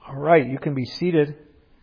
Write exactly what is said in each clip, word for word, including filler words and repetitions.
All right, you can be seated.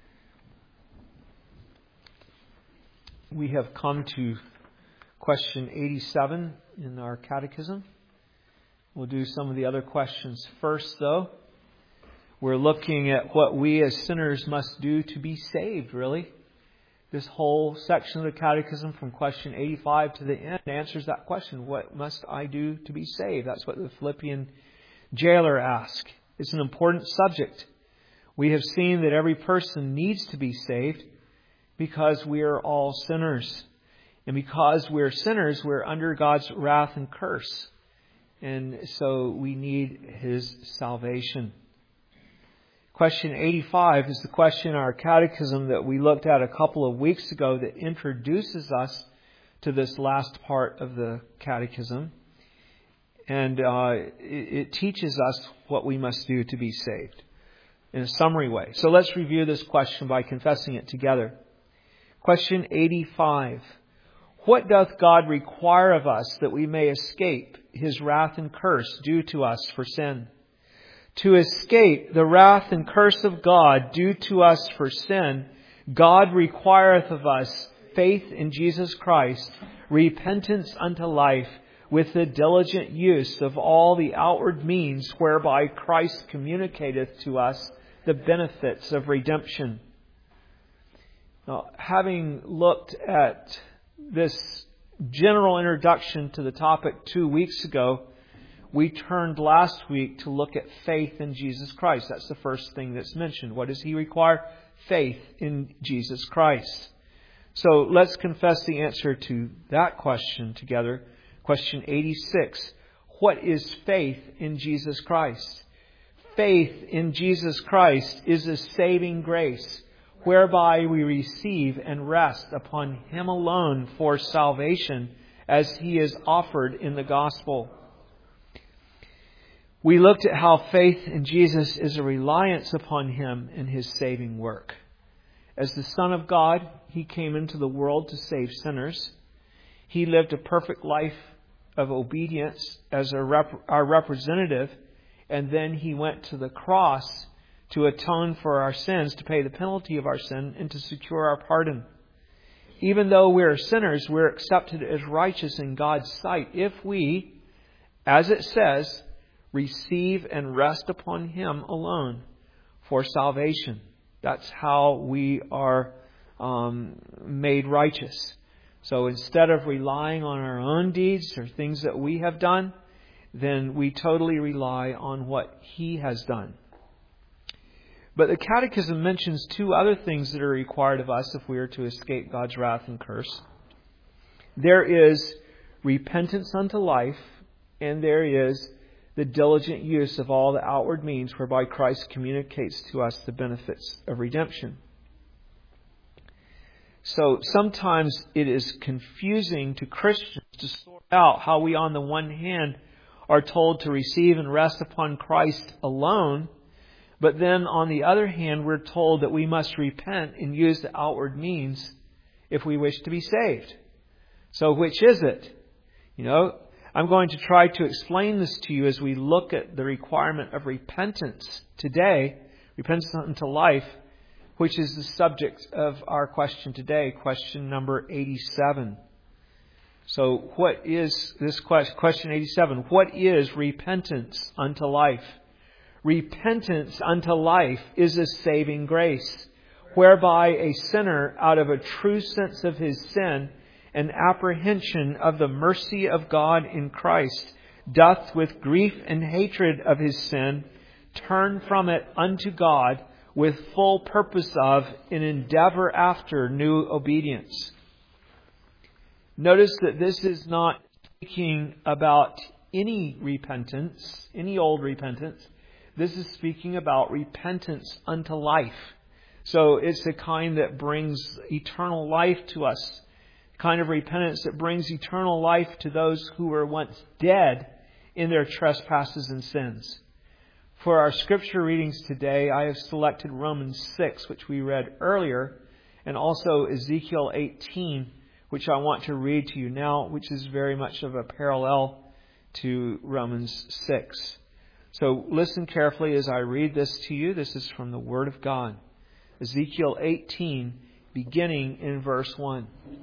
We have come to question eighty-seven in our catechism. We'll do some of the other questions first, though. We're looking at what we as sinners must do to be saved, really. This whole section of the catechism from question eighty-five to the end answers that question. What must I do to be saved? That's what the Philippian jailer asked. It's an important subject. We have seen that every person needs to be saved because we are all sinners. And because we're sinners, we're under God's wrath and curse. And so we need His salvation. Question eighty-five is the question in our catechism that we looked at a couple of weeks ago that introduces us to this last part of the catechism. And uh, it, it teaches us what we must do to be saved in a summary way. So let's review this question by confessing it together. Question eighty-five. What doth God require of us that we may escape His wrath and curse due to us for sin? To escape the wrath and curse of God due to us for sin, God requireth of us faith in Jesus Christ, repentance unto life, with the diligent use of all the outward means whereby Christ communicateth to us the benefits of redemption. Now, having looked at this general introduction to the topic two weeks ago, we turned last week to look at faith in Jesus Christ. That's the first thing that's mentioned. What does He require? Faith in Jesus Christ. So let's confess the answer to that question together. Question eighty-six. What is faith in Jesus Christ? Faith in Jesus Christ is a saving grace whereby we receive and rest upon Him alone for salvation as He is offered in the gospel. We looked at how faith in Jesus is a reliance upon Him and His saving work. As the Son of God, He came into the world to save sinners. He lived a perfect life of obedience as a rep- our representative, and then He went to the cross to atone for our sins, to pay the penalty of our sin, and to secure our pardon. Even though we are sinners, we're accepted as righteous in God's sight if we, as it says, receive and rest upon Him alone for salvation. That's how we are um, made righteous. So instead of relying on our own deeds or things that we have done, then we totally rely on what He has done. But the Catechism mentions two other things that are required of us if we are to escape God's wrath and curse. There is repentance unto life, and there is the diligent use of all the outward means whereby Christ communicates to us the benefits of redemption. So sometimes it is confusing to Christians to sort out how we, on the one hand, are told to receive and rest upon Christ alone, but then on the other hand, we're told that we must repent and use the outward means if we wish to be saved. So which is it? You know, I'm going to try to explain this to you as we look at the requirement of repentance today, repentance unto life, which is the subject of our question today, question number eighty-seven. So what is this question, question eighty-seven? What is repentance unto life? Repentance unto life is a saving grace, whereby a sinner, out of a true sense of his sin and apprehension of the mercy of God in Christ, doth with grief and hatred of his sin turn from it unto God with full purpose of and endeavor after new obedience. Notice that this is not speaking about any repentance, any old repentance. This is speaking about repentance unto life. So it's the kind that brings eternal life to us. The kind of repentance that brings eternal life to those who were once dead in their trespasses and sins. For our scripture readings today, I have selected Romans six, which we read earlier, and also Ezekiel eighteen, which I want to read to you now, which is very much of a parallel to Romans six. So listen carefully as I read this to you. This is from the Word of God. Ezekiel eighteen, beginning in verse one.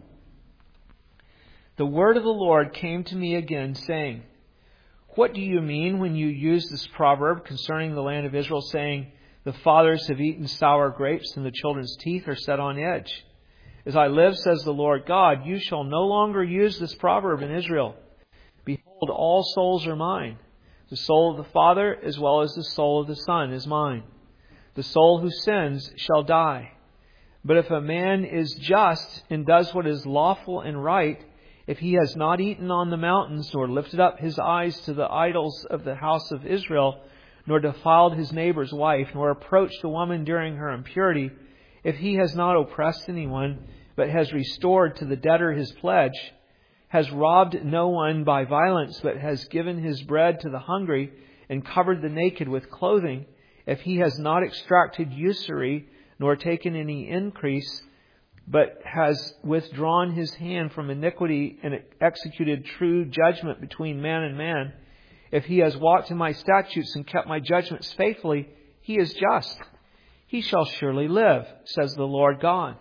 The word of the Lord came to me again, saying, What do you mean when you use this proverb concerning the land of Israel, saying, The fathers have eaten sour grapes, and the children's teeth are set on edge? As I live, says the Lord God, you shall no longer use this proverb in Israel. Behold, all souls are mine. The soul of the Father as well as the soul of the Son is mine. The soul who sins shall die. But if a man is just and does what is lawful and right, if he has not eaten on the mountains, nor lifted up his eyes to the idols of the house of Israel, nor defiled his neighbor's wife, nor approached a woman during her impurity, if he has not oppressed anyone, but has restored to the debtor his pledge, has robbed no one by violence, but has given his bread to the hungry, and covered the naked with clothing, if he has not extracted usury, nor taken any increase, but has withdrawn his hand from iniquity and executed true judgment between man and man, if he has walked in my statutes and kept my judgments faithfully, he is just. He shall surely live, says the Lord God.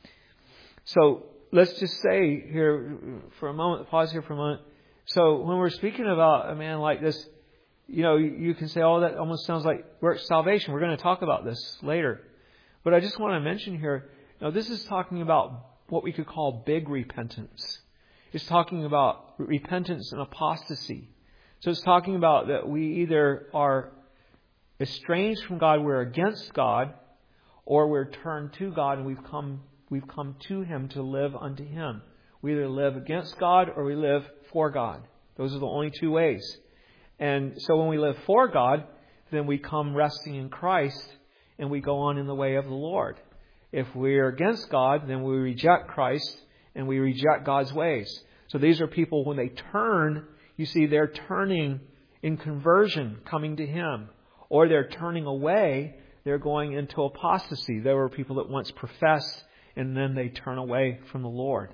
So let's just say here for a moment, pause here for a moment. So when we're speaking about a man like this, you know, you can say, oh, that almost sounds like works salvation. We're going to talk about this later. But I just want to mention here, you know, this is talking about what we could call big repentance. It's talking about repentance and apostasy. So it's talking about that we either are estranged from God, we're against God, or we're turned to God and we've come we've come to Him to live unto Him. We either live against God or we live for God. Those are the only two ways. And so when we live for God, then we come resting in Christ and we go on in the way of the Lord. If we're against God, then we reject Christ and we reject God's ways. So these are people, when they turn, you see, they're turning in conversion, coming to Him. Or they're turning away, they're going into apostasy. There were people that once professed and then they turn away from the Lord.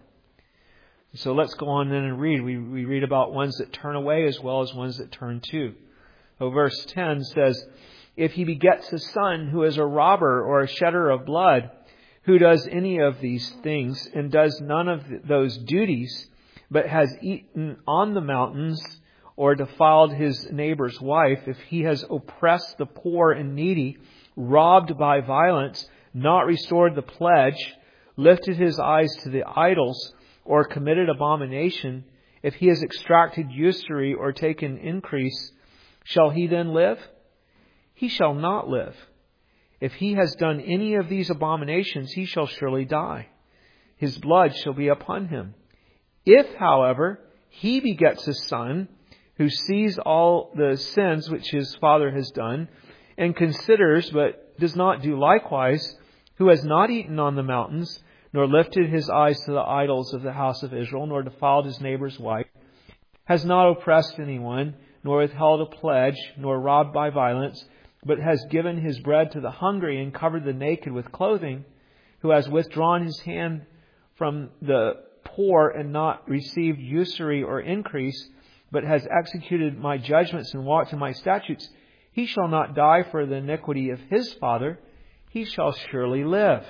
So let's go on then and read. We, we read about ones that turn away as well as ones that turn to. So verse ten says, If he begets a son who is a robber or a shedder of blood, who does any of these things and does none of those duties, but has eaten on the mountains or defiled his neighbor's wife, if he has oppressed the poor and needy, robbed by violence, not restored the pledge, lifted his eyes to the idols, or committed abomination, if he has extracted usury or taken increase, shall he then live? He shall not live. If he has done any of these abominations, he shall surely die. His blood shall be upon him. If, however, he begets a son who sees all the sins which his father has done, and considers but does not do likewise, who has not eaten on the mountains, nor lifted his eyes to the idols of the house of Israel, nor defiled his neighbor's wife, has not oppressed anyone, nor withheld a pledge, nor robbed by violence, but has given his bread to the hungry and covered the naked with clothing, who has withdrawn his hand from the poor and not received usury or increase, but has executed my judgments and walked in my statutes, he shall not die for the iniquity of his father. He shall surely live.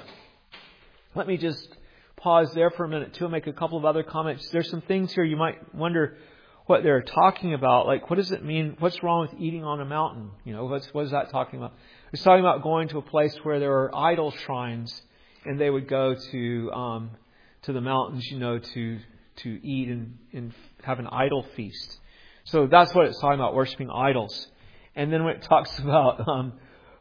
Let me just pause there for a minute too and make a couple of other comments. There's some things here you might wonder what they're talking about. Like, what does it mean? What's wrong with eating on a mountain? You know, what's, what is that talking about? It's talking about going to a place where there are idol shrines, and they would go to um, to the mountains, you know, to to eat and, and have an idol feast. So that's what it's talking about, worshiping idols. And then when it talks about um,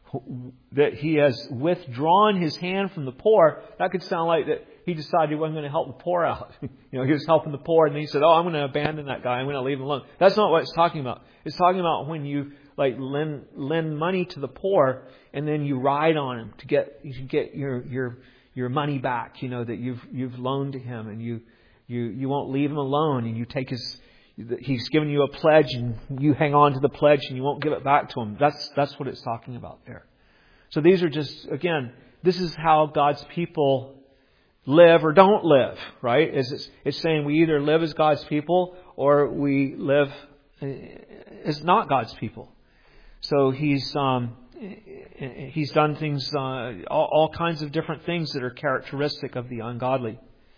that he has withdrawn his hand from the poor, that could sound like that he decided he wasn't going to help the poor out. You know, he was helping the poor, and then he said, "Oh, I'm going to abandon that guy. I'm going to leave him alone." That's not what it's talking about. It's talking about when you like lend lend money to the poor, and then you ride on him to get you get your your your money back. You know that you've you've loaned to him, and you you you won't leave him alone, and you take his. He's given you a pledge, and you hang on to the pledge, and you won't give it back to him. That's that's what it's talking about there. So these are just, again, this is how God's people live or don't live, right? It's, it's saying we either live as God's people or we live as not God's people. So he's um, he's done things, uh, all, all kinds of different things that are characteristic of the ungodly.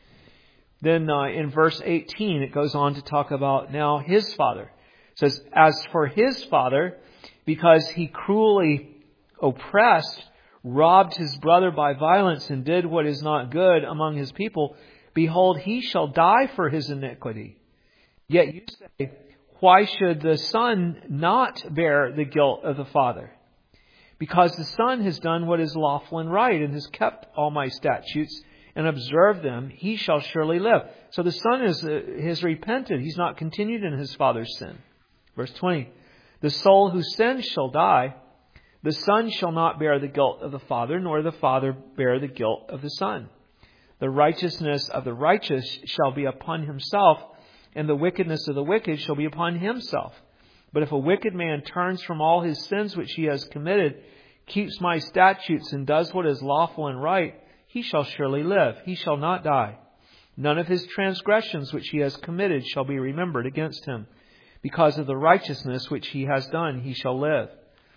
Then uh, in verse eighteen, it goes on to talk about now his father. It says, as for his father, because he cruelly oppressed, robbed his brother by violence, and did what is not good among his people, behold, he shall die for his iniquity. Yet you say, why should the son not bear the guilt of the father? Because the son has done what is lawful and right, and has kept all my statutes, and observed them, he shall surely live. So the son is, uh, has repented. He's not continued in his father's sin. Verse twenty, the soul who sins shall die. The son shall not bear the guilt of the father, nor the father bear the guilt of the son. The righteousness of the righteous shall be upon himself, and the wickedness of the wicked shall be upon himself. But if a wicked man turns from all his sins which he has committed, keeps my statutes, and does what is lawful and right, he shall surely live. He shall not die. None of his transgressions which he has committed shall be remembered against him. Because of the righteousness which he has done, he shall live.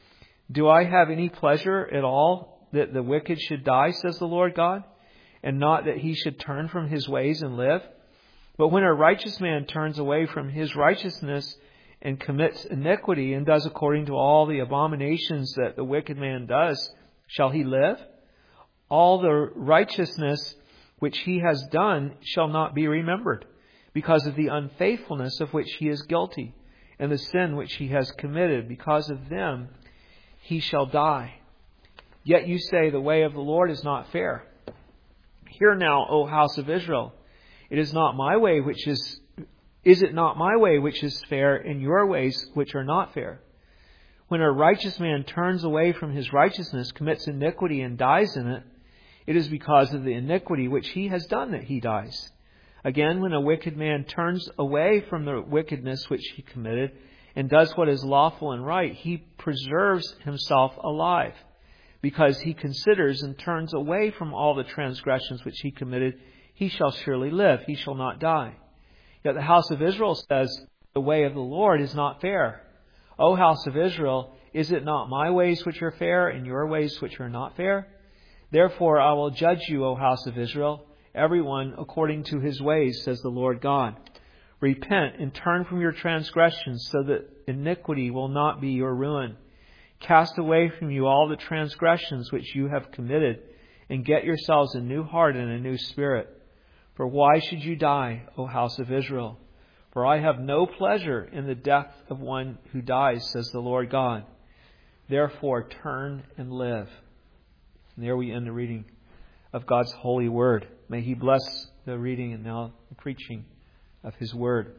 Do I have any pleasure at all that the wicked should die, says the Lord God, and not that he should turn from his ways and live? But when a righteous man turns away from his righteousness and commits iniquity and does according to all the abominations that the wicked man does, shall he live? All the righteousness which he has done shall not be remembered, because of the unfaithfulness of which he is guilty, and the sin which he has committed. Because of them he shall die. Yet you say, the way of the Lord is not fair. Hear now, O house of Israel, it is not my way which is, is it not my way which is fair, and your ways which are not fair? When a righteous man turns away from his righteousness, commits iniquity, and dies in it, it is because of the iniquity which he has done that he dies. Again, when a wicked man turns away from the wickedness which he committed, and does what is lawful and right, he preserves himself alive, because he considers and turns away from all the transgressions which he committed. He shall surely live, he shall not die. Yet the house of Israel says, the way of the Lord is not fair. O house of Israel, is it not my ways which are fair, and your ways which are not fair? Therefore I will judge you, O house of Israel, everyone according to his ways, says the Lord God. Repent and turn from your transgressions, so that iniquity will not be your ruin. Cast away from you all the transgressions which you have committed, and get yourselves a new heart and a new spirit. For why should you die, O house of Israel? For I have no pleasure in the death of one who dies, says the Lord God. Therefore turn and live. And there we end the reading of God's holy word. May He bless the reading and now the preaching of His word.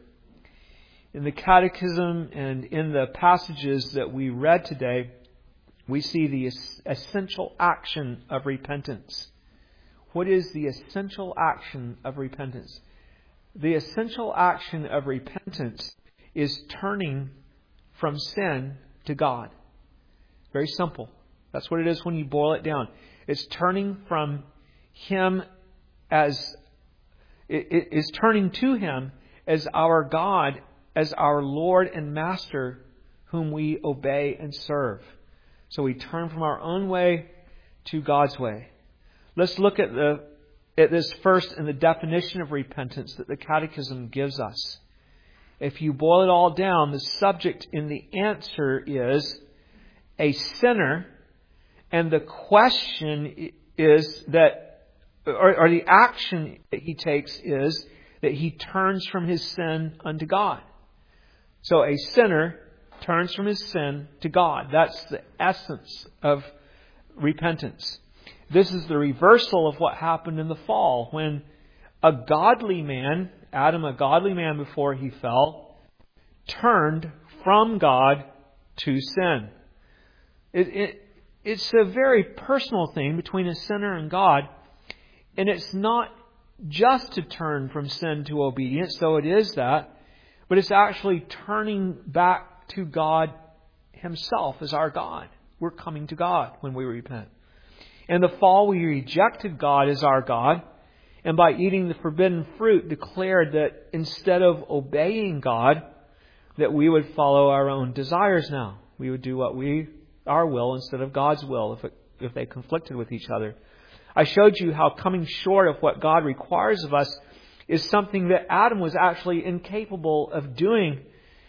In the Catechism and in the passages that we read today, we see the essential action of repentance. What is the essential action of repentance? The essential action of repentance is turning from sin to God. Very simple. That's what it is when you boil it down. It's turning from Him as, it is turning to Him as our God, as our Lord and Master, whom we obey and serve. So we turn from our own way to God's way. Let's look at the at this first in the definition of repentance that the Catechism gives us. If you boil it all down, the subject in the answer is a sinner, and the question is that, or, or the action that he takes is that he turns from his sin unto God. So a sinner turns from his sin to God. That's the essence of repentance. This is the reversal of what happened in the fall, when a godly man, Adam, a godly man before he fell, turned from God to sin. It, it, it's a very personal thing between a sinner and God, and it's not just to turn from sin to obedience, though it is that, but it's actually turning back to God Himself as our God. We're coming to God when we repent. In the fall, we rejected God as our God, and by eating the forbidden fruit, declared that instead of obeying God, that we would follow our own desires now. We would do what we, our will instead of God's will if it, if they conflicted with each other. I showed you how coming short of what God requires of us is something that Adam was actually incapable of doing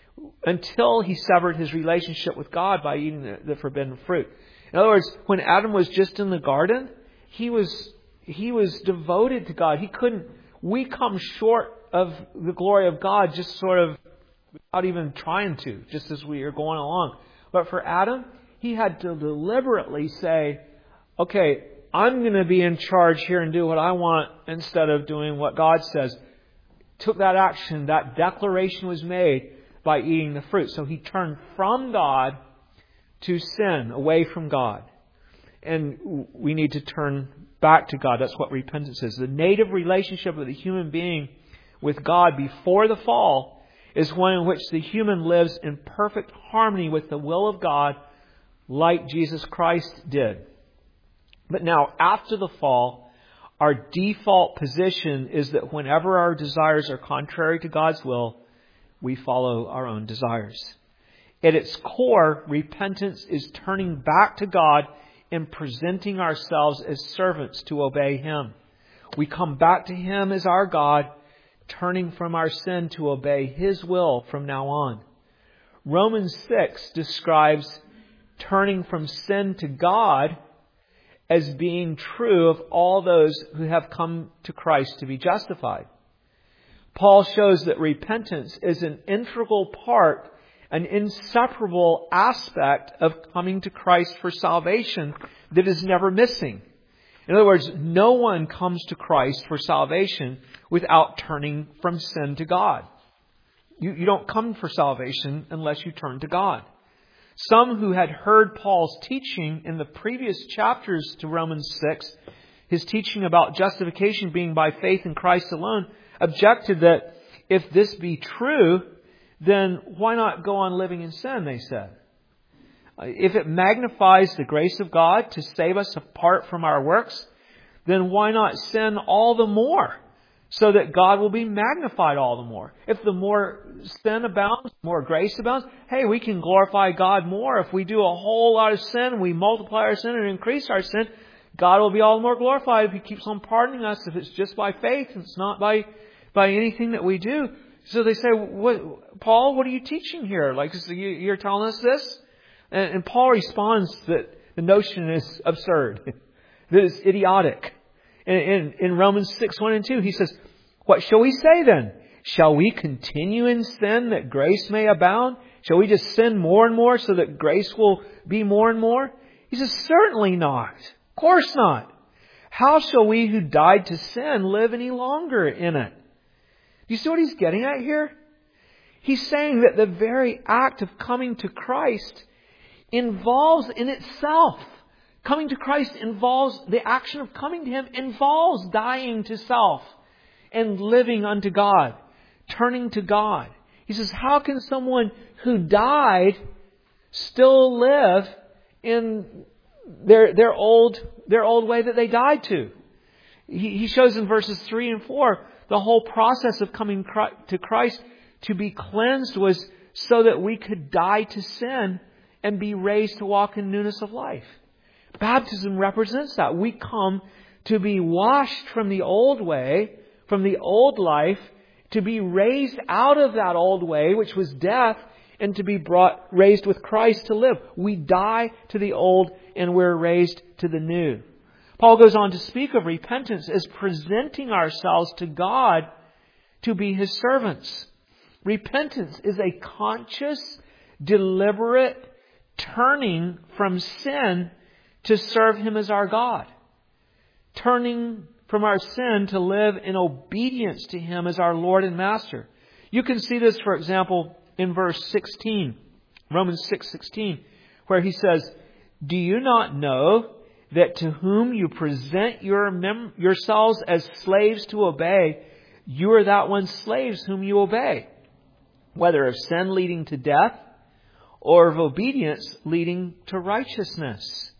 until he severed his relationship with God by eating the, the forbidden fruit. In other words, when Adam was just in the garden, he was he was devoted to God. He couldn't. We come short of the glory of God just sort of without even trying to, just as we are going along. But for Adam, he had to deliberately say, okay, I'm going to be in charge here and do what I want instead of doing what God says. Took that action, that declaration was made by eating the fruit. So he turned from God to sin, away from God. And we need to turn back to God. That's what repentance is. The native relationship of the human being with God before the fall is one in which the human lives in perfect harmony with the will of God, like Jesus Christ did. But now, after the fall, our default position is that whenever our desires are contrary to God's will, we follow our own desires. At its core, repentance is turning back to God and presenting ourselves as servants to obey Him. We come back to Him as our God, turning from our sin to obey His will from now on. Romans six describes turning from sin to God as being true of all those who have come to Christ to be justified. Paul shows that repentance is an integral part, an inseparable aspect of coming to Christ for salvation that is never missing. In other words, no one comes to Christ for salvation without turning from sin to God. You, you don't come for salvation unless you turn to God. Some who had heard Paul's teaching in the previous chapters to Romans six, his teaching about justification being by faith in Christ alone, objected that if this be true, then why not go on living in sin, they said. If it magnifies the grace of God to save us apart from our works, then why not sin all the more so that God will be magnified all the more? If the more sin abounds, more grace abounds, hey, we can glorify God more. If we do a whole lot of sin, we multiply our sin and increase our sin, God will be all the more glorified if He keeps on pardoning us, if it's just by faith and it's not by, by anything that we do. So they say, what, Paul, what are you teaching here? Like, you're telling us this? And, and Paul responds that the notion is absurd, that it's idiotic. In, in, in Romans six, one and two, he says, what shall we say then? Shall we continue in sin that grace may abound? Shall we just sin more and more so that grace will be more and more? He says, certainly not. Of course not. How shall we who died to sin live any longer in it? Do you see what he's getting at here? He's saying that the very act of coming to Christ involves in itself, coming to Christ involves, the action of coming to Him involves dying to self and living unto God, turning to God. He says, how can someone who died still live in their, their old, their old way that they died to? He, he shows in verses three and four, the whole process of coming to Christ to be cleansed was so that we could die to sin and be raised to walk in newness of life. Baptism represents that. We come to be washed from the old way, from the old life, to be raised out of that old way, which was death, and to be brought, raised with Christ to live. We die to the old and we're raised to the new. Paul goes on to speak of repentance as presenting ourselves to God to be His servants. Repentance is a conscious, deliberate turning from sin to serve Him as our God. Turning from our sin to live in obedience to Him as our Lord and Master. You can see this, for example, in verse sixteen, Romans six sixteen, where he says, do you not know that to whom you present your mem- yourselves as slaves to obey, you are that one's slaves whom you obey, whether of sin leading to death or of obedience leading to righteousness.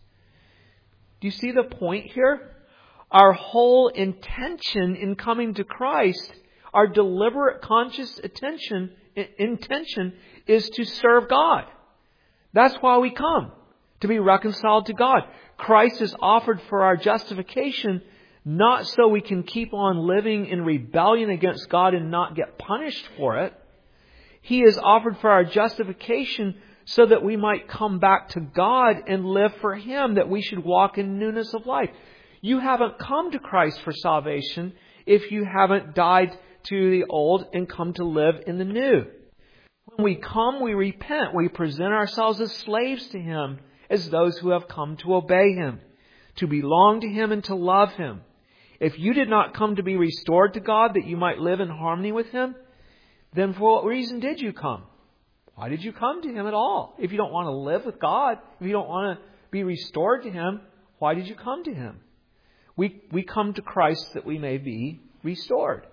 Do you see the point here? Our whole intention in coming to Christ, our deliberate conscious attention, intention is to serve God. That's why we come, to be reconciled to God. Christ is offered for our justification, not so we can keep on living in rebellion against God and not get punished for it. He is offered for our justification so that we might come back to God and live for Him, that we should walk in newness of life. You haven't come to Christ for salvation if you haven't died to the old and come to live in the new. When we come, we repent. We present ourselves as slaves to Him, as those who have come to obey Him, to belong to Him and to love Him. If you did not come to be restored to God that you might live in harmony with Him, then for what reason did you come? Why did you come to Him at all? If you don't want to live with God, if you don't want to be restored to Him, why did you come to Him? We, we come to Christ that we may be restored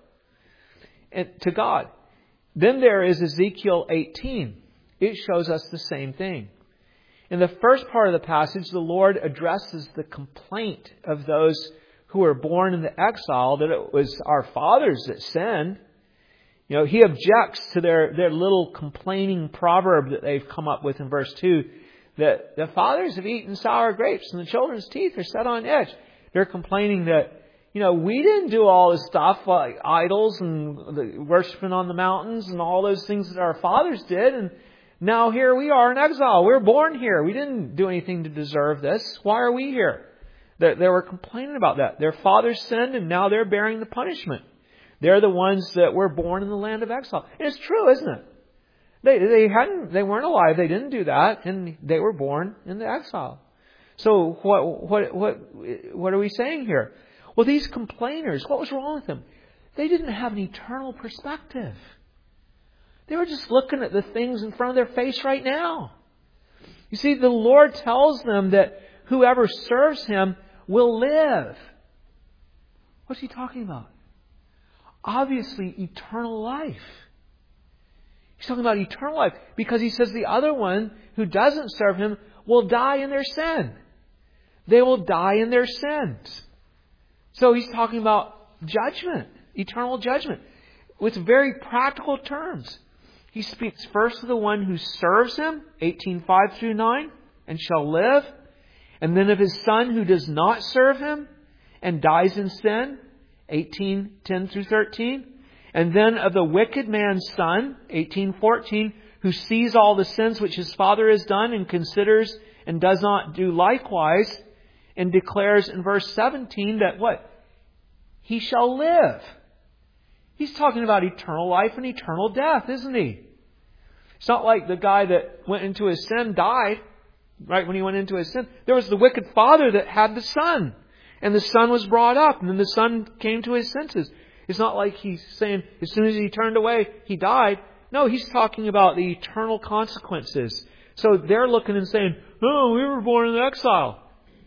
and to God. Then there is Ezekiel eighteen. It shows us the same thing. In the first part of the passage, the Lord addresses the complaint of those who were born in the exile, that it was our fathers that sinned. You know, He objects to their, their little complaining proverb that they've come up with in verse two, that the fathers have eaten sour grapes and the children's teeth are set on edge. They're complaining that, you know, we didn't do all this stuff like idols and the worshiping on the mountains and all those things that our fathers did. And now here we are in exile. We're born here. We didn't do anything to deserve this. Why are we here? They, they were complaining about that. Their fathers sinned and now they're bearing the punishment. They're the ones that were born in the land of exile. And it's true, isn't it? They they hadn't they weren't alive. They didn't do that, and they were born in the exile. So what what what what are we saying here? Well, these complainers, what was wrong with them? They didn't have an eternal perspective. They were just looking at the things in front of their face right now. You see, the Lord tells them that whoever serves Him will live. What's He talking about? Obviously, eternal life. He's talking about eternal life because He says the other one who doesn't serve Him will die in their sin. They will die in their sins. So He's talking about judgment, eternal judgment, with very practical terms. He speaks first of the one who serves Him, eighteen five through nine, and shall live. And then of His Son who does not serve Him and dies in sin, eighteen ten through thirteen. And then of the wicked man's son, eighteen fourteen, who sees all the sins which his father has done and considers and does not do likewise, and declares in verse seventeen that what? He shall live. He's talking about eternal life and eternal death, isn't he? It's not like the guy that went into his sin died, right, when he went into his sin. There was the wicked father that had the son. And the son was brought up, and then the son came to his senses. It's not like he's saying as soon as he turned away, he died. No, he's talking about the eternal consequences. So they're looking and saying, oh, we were born in exile.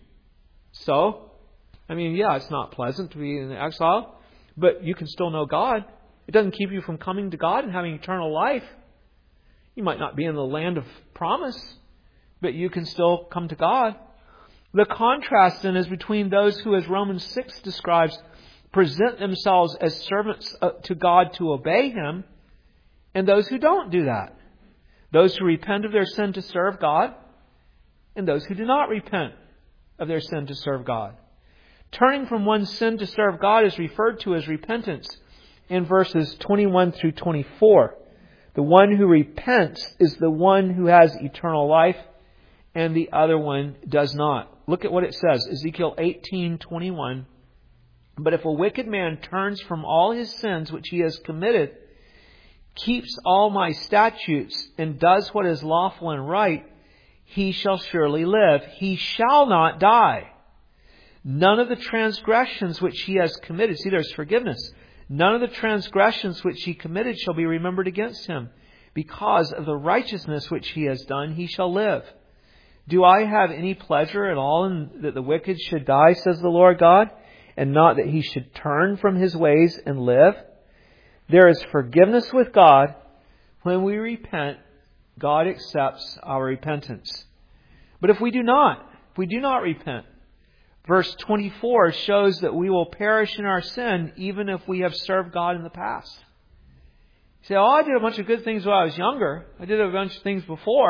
So, I mean, yeah, it's not pleasant to be in exile, but you can still know God. It doesn't keep you from coming to God and having eternal life. You might not be in the land of promise, but you can still come to God. The contrast then is between those who, as Romans six describes, present themselves as servants to God to obey Him, and those who don't do that. Those who repent of their sin to serve God, and those who do not repent of their sin to serve God. Turning from one's sin to serve God is referred to as repentance in verses twenty-one through twenty-four. The one who repents is the one who has eternal life, and the other one does not. Look at what it says, Ezekiel eighteen twenty-one. But if a wicked man turns from all his sins which he has committed, keeps all my statutes, and does what is lawful and right, he shall surely live. He shall not die. None of the transgressions which he has committed, see, there's forgiveness. None of the transgressions which he committed shall be remembered against him. Because of the righteousness which he has done, he shall live. Do I have any pleasure at all in that the wicked should die, says the Lord God, and not that he should turn from his ways and live? There is forgiveness with God. When we repent, God accepts our repentance. But if we do not, if we do not repent, verse twenty-four shows that we will perish in our sin even if we have served God in the past. You say, oh, I did a bunch of good things when I was younger. I did a bunch of things before.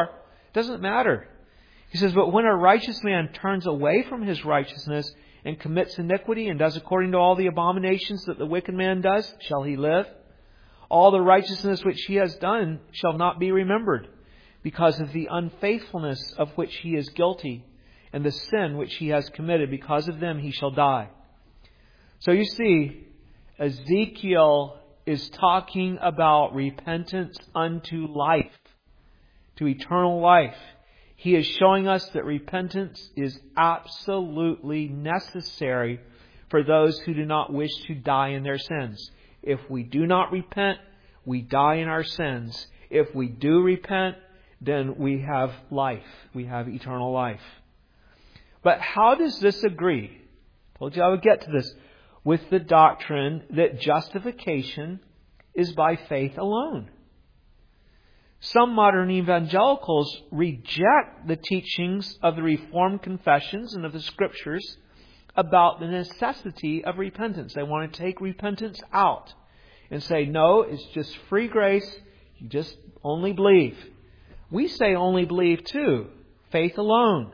It doesn't matter. He says, but when a righteous man turns away from his righteousness and commits iniquity and does according to all the abominations that the wicked man does, shall he live? All the righteousness which he has done shall not be remembered, because of the unfaithfulness of which he is guilty, and the sin which he has committed. Because of them he shall die. So you see, Ezekiel is talking about repentance unto life, to eternal life. He is showing us that repentance is absolutely necessary for those who do not wish to die in their sins. If we do not repent, we die in our sins. If we do repent, then we have life. We have eternal life. But how does this agree? I told you I would get to this. With the doctrine that justification is by faith alone. Some modern evangelicals reject the teachings of the Reformed confessions and of the Scriptures about the necessity of repentance. They want to take repentance out and say, no, it's just free grace. You just only believe. We say only believe too. Faith alone.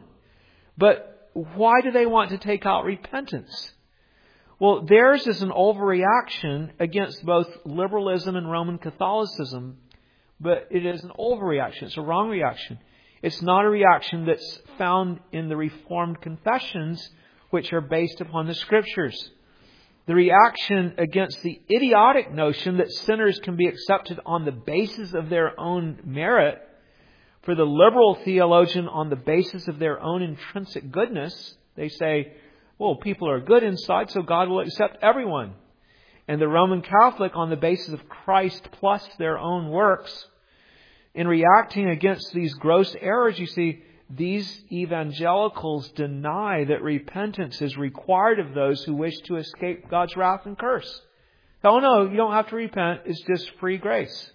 But why do they want to take out repentance? Well, theirs is an overreaction against both liberalism and Roman Catholicism. But it is an overreaction. It's a wrong reaction. It's not a reaction that's found in the Reformed confessions, which are based upon the Scriptures. The reaction against the idiotic notion that sinners can be accepted on the basis of their own merit, for the liberal theologian on the basis of their own intrinsic goodness, they say, well, people are good inside, so God will accept everyone. And the Roman Catholic on the basis of Christ plus their own works. In reacting against these gross errors, you see, these evangelicals deny that repentance is required of those who wish to escape God's wrath and curse. Oh no, you don't have to repent. It's just free grace.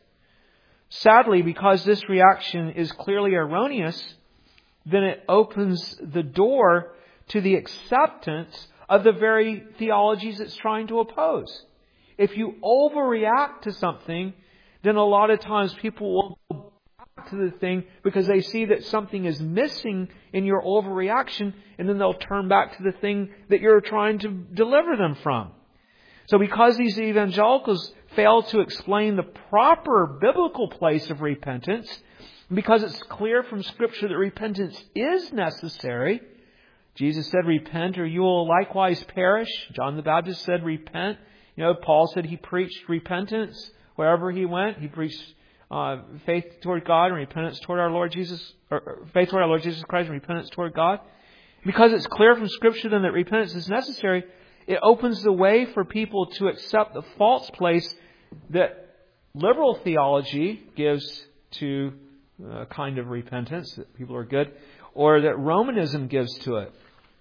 Sadly, because this reaction is clearly erroneous, then it opens the door to the acceptance of the very theologies it's trying to oppose. If you overreact to something, then a lot of times people will go back to the thing because they see that something is missing in your overreaction, and then they'll turn back to the thing that you're trying to deliver them from. So because these evangelicals fail to explain the proper biblical place of repentance, because it's clear from Scripture that repentance is necessary, Jesus said, repent or you will likewise perish. John the Baptist said, repent. You know, Paul said he preached repentance wherever he went. He preached uh, faith toward God and repentance toward our Lord Jesus, or, or faith toward our Lord Jesus Christ and repentance toward God. Because it's clear from Scripture then that repentance is necessary, it opens the way for people to accept the false place that liberal theology gives to a kind of repentance, that people are good, or that Romanism gives to it.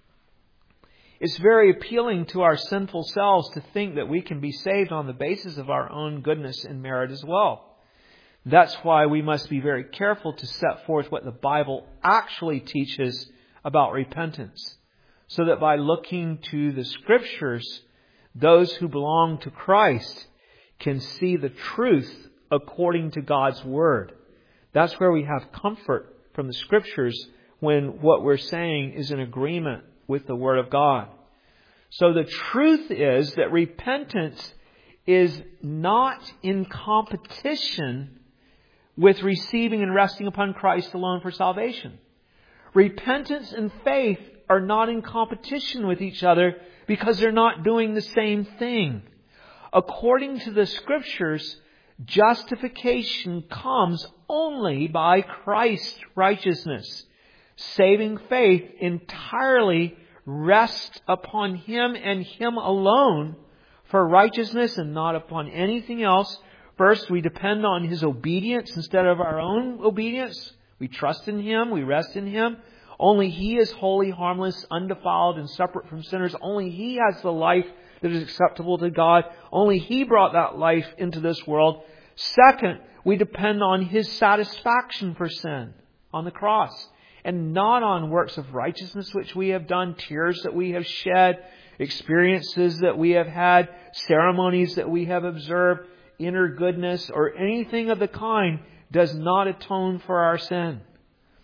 It's very appealing to our sinful selves to think that we can be saved on the basis of our own goodness and merit as well. That's why we must be very careful to set forth what the Bible actually teaches about repentance, so that by looking to the Scriptures, those who belong to Christ can see the truth according to God's Word. That's where we have comfort from the Scriptures when what we're saying is in agreement with the Word of God. So the truth is that repentance is not in competition with receiving and resting upon Christ alone for salvation. Repentance and faith are not in competition with each other because they're not doing the same thing. According to the Scriptures, justification comes only by Christ's righteousness. Saving faith entirely rests upon Him and Him alone for righteousness and not upon anything else. First, we depend on His obedience instead of our own obedience. We trust in Him. We rest in Him. Only He is holy, harmless, undefiled, and separate from sinners. Only He has the life that is acceptable to God. Only He brought that life into this world. Second, we depend on His satisfaction for sin on the cross, and not on works of righteousness which we have done, tears that we have shed, experiences that we have had, ceremonies that we have observed, inner goodness, or anything of the kind does not atone for our sin.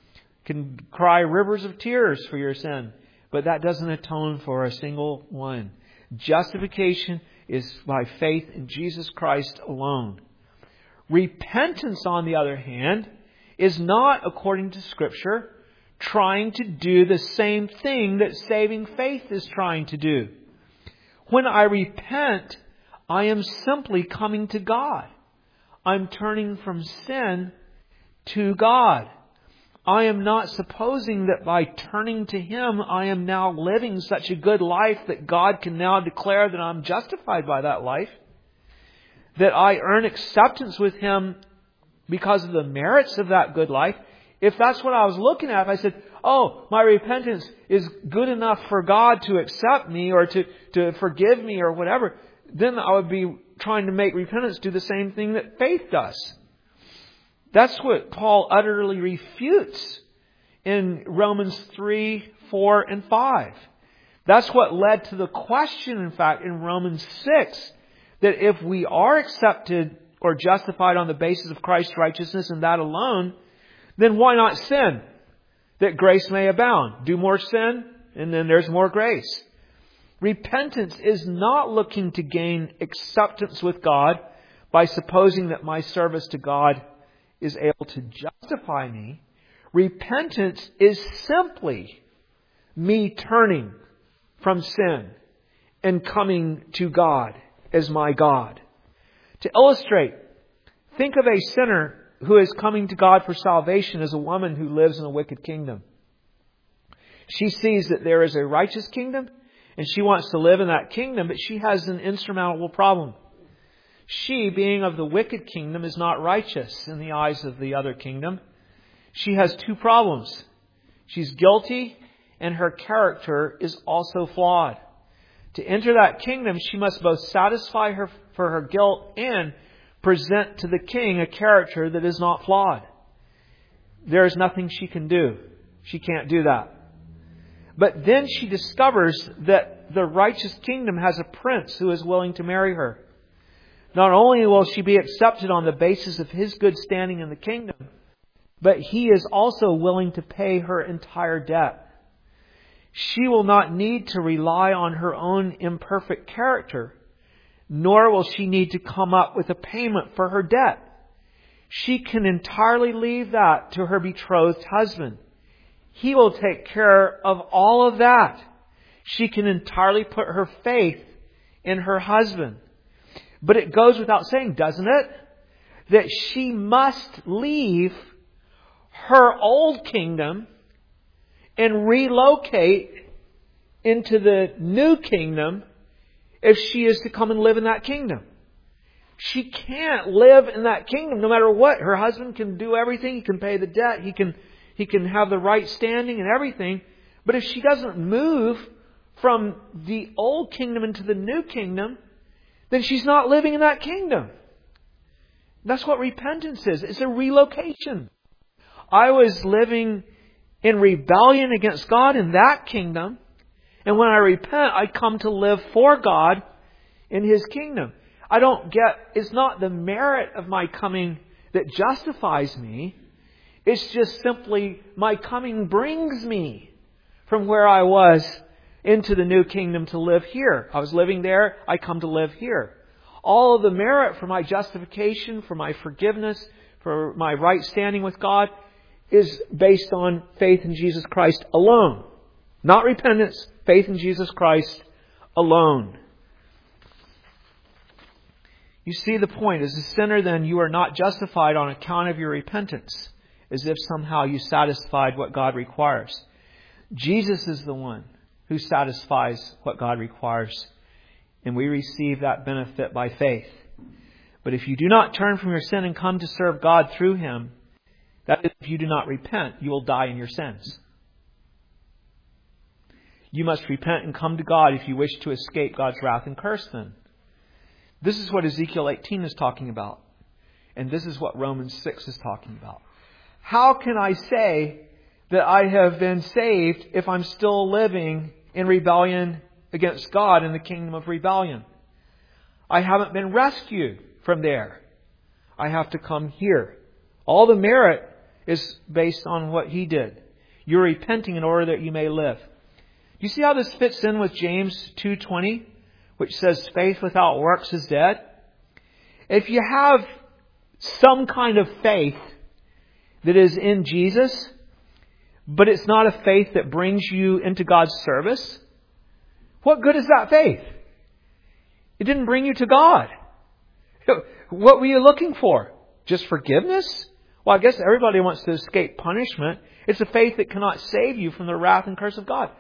can cry rivers of tears for your sin, but that doesn't atone for a single one. Justification is by faith in Jesus Christ alone. Repentance, on the other hand, is not, according to Scripture, trying to do the same thing that saving faith is trying to do. When I repent, I am simply coming to God. I'm turning from sin to God. I am not supposing that by turning to Him, I am now living such a good life that God can now declare that I'm justified by that life. That I earn acceptance with Him because of the merits of that good life. If that's what I was looking at, if I said, oh, my repentance is good enough for God to accept me or to, to forgive me or whatever, then I would be trying to make repentance do the same thing that faith does. That's what Paul utterly refutes in Romans three, four, and five. That's what led to the question, in fact, in Romans six, that if we are accepted or justified on the basis of Christ's righteousness and that alone, then why not sin? That grace may abound. Do more sin, and then there's more grace. Repentance is not looking to gain acceptance with God by supposing that my service to God is able to justify me. Repentance is simply me turning from sin and coming to God as my God. To illustrate, think of a sinner who is coming to God for salvation as a woman who lives in a wicked kingdom. She sees that there is a righteous kingdom and she wants to live in that kingdom, but she has an insurmountable problem. She, being of the wicked kingdom, is not righteous in the eyes of the other kingdom. She has two problems. She's guilty and her character is also flawed. To enter that kingdom, she must both satisfy her for her guilt and present to the king a character that is not flawed. There is nothing she can do. She can't do that. But then she discovers that the righteous kingdom has a prince who is willing to marry her. Not only will she be accepted on the basis of his good standing in the kingdom, but he is also willing to pay her entire debt. She will not need to rely on her own imperfect character, nor will she need to come up with a payment for her debt. She can entirely leave that to her betrothed husband. He will take care of all of that. She can entirely put her faith in her husband. But it goes without saying, doesn't it, that she must leave her old kingdom and relocate into the new kingdom if she is to come and live in that kingdom. She can't live in that kingdom no matter what. Her husband can do everything. He can pay the debt. He can, he can have the right standing and everything. But if she doesn't move from the old kingdom into the new kingdom, then she's not living in that kingdom. That's what repentance is. It's a relocation. I was living in rebellion against God in that kingdom. And when I repent, I come to live for God in His kingdom. I don't get, it's not the merit of my coming that justifies me. It's just simply my coming brings me from where I was into the new kingdom to live here. I was living there, I come to live here. All of the merit for my justification, for my forgiveness, for my right standing with God is based on faith in Jesus Christ alone. Not repentance, faith in Jesus Christ alone. You see the point. As a sinner, then, you are not justified on account of your repentance, as if somehow you satisfied what God requires. Jesus is the one who satisfies what God requires, and we receive that benefit by faith. But if you do not turn from your sin and come to serve God through Him, that is, if you do not repent, you will die in your sins. You must repent and come to God if you wish to escape God's wrath and curse then. This is what Ezekiel eighteen is talking about. And this is what Romans six is talking about. How can I say that I have been saved if I'm still living in rebellion against God in the kingdom of rebellion? I haven't been rescued from there. I have to come here. All the merit is based on what He did. You're repenting in order that you may live. Do you see how this fits in with James two twenty, which says faith without works is dead? If you have some kind of faith that is in Jesus, but it's not a faith that brings you into God's service, what good is that faith? It didn't bring you to God. What were you looking for? Just forgiveness? Well, I guess everybody wants to escape punishment. It's a faith that cannot save you from the wrath and curse of God.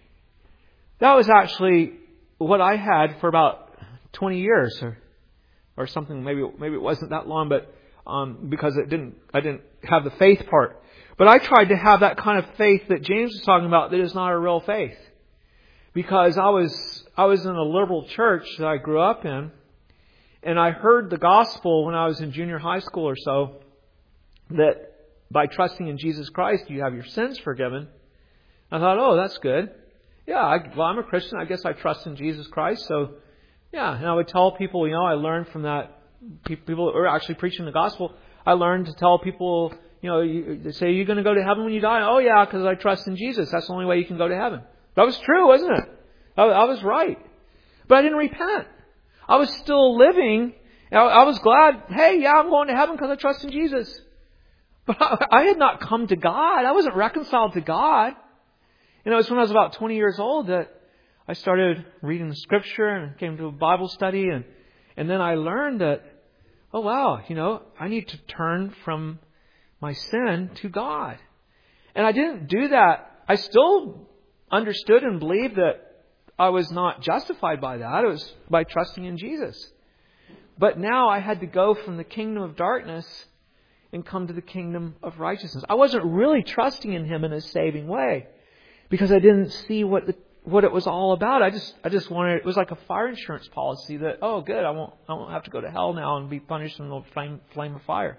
That was actually what I had for about twenty years, or or something. Maybe maybe it wasn't that long, but um, because it didn't, I didn't have the faith part. But I tried to have that kind of faith that James was talking about. That is not a real faith, because I was I was in a liberal church that I grew up in, and I heard the gospel when I was in junior high school or so, that by trusting in Jesus Christ, you have your sins forgiven. I thought, oh, that's good. Yeah, I, well, I'm a Christian. I guess I trust in Jesus Christ. So, yeah, and I would tell people, you know, I learned from that, people that were actually preaching the gospel, I learned to tell people, you know, you, they say, you're going to go to heaven when you die? Oh, yeah, because I trust in Jesus. That's the only way you can go to heaven. That was true, wasn't it? I, I was right. But I didn't repent. I was still living. I, I was glad, hey, yeah, I'm going to heaven because I trust in Jesus. But I, I had not come to God. I wasn't reconciled to God. And it was when I was about twenty years old that I started reading the Scripture and came to a Bible study. And, and then I learned that, oh, wow, you know, I need to turn from my sin to God. And I didn't do that. I still understood and believed that I was not justified by that. It was by trusting in Jesus. But now I had to go from the kingdom of darkness and come to the kingdom of righteousness. I wasn't really trusting in Him in a saving way, because I didn't see what the, what it was all about. I just I just wanted, it was like a fire insurance policy that, oh, good, I won't I won't have to go to hell now and be punished in the flame, flame of fire.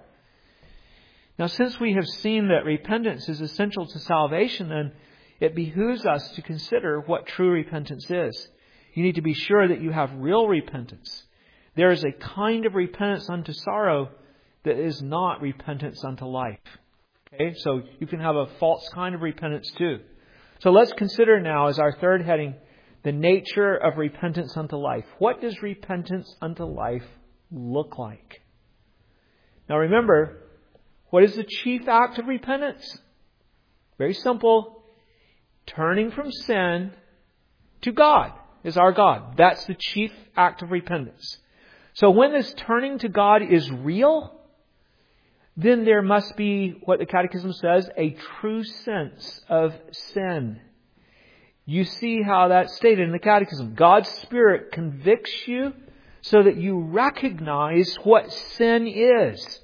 Now, since we have seen that repentance is essential to salvation, then it behooves us to consider what true repentance is. You need to be sure that you have real repentance. There is a kind of repentance unto sorrow that is not repentance unto life. Okay, so you can have a false kind of repentance too. So let's consider now, as our third heading, the nature of repentance unto life. What does repentance unto life look like? Now remember, what is the chief act of repentance? Very simple. Turning from sin to God is our God. That's the chief act of repentance. So when this turning to God is real, then there must be, what the Catechism says, a true sense of sin. You see how that's stated in the Catechism. God's Spirit convicts you so that you recognize what sin is.